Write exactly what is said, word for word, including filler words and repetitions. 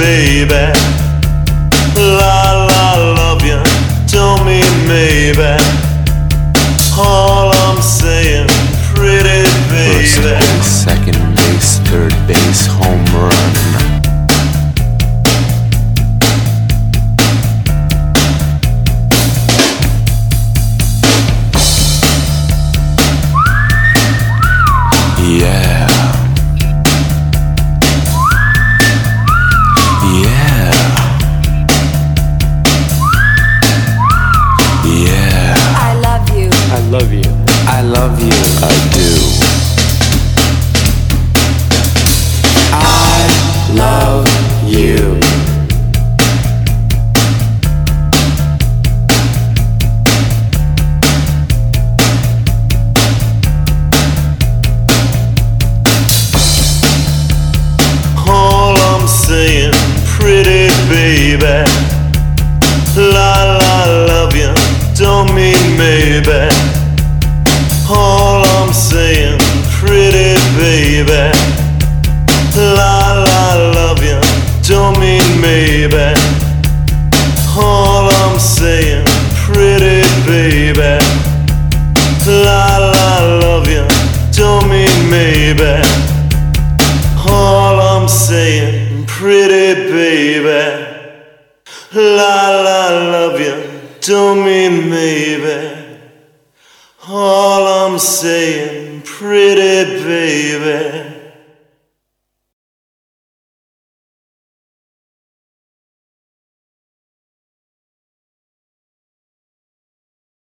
baby. La la love you, don't mean maybe. All I'm saying, pretty baby. First base, second base, third base, home run. Yeah. Yeah. Yeah. I love you. I love you. I love you. I do. I love you. All I'm saying, pretty baby. La la love you, don't mean maybe. All I'm saying, pretty baby. La la love you, don't mean maybe. All I'm saying, pretty baby. La la love you, don't mean maybe. All I'm saying, pretty baby. La la love you, don't mean maybe. All I'm saying, pretty baby.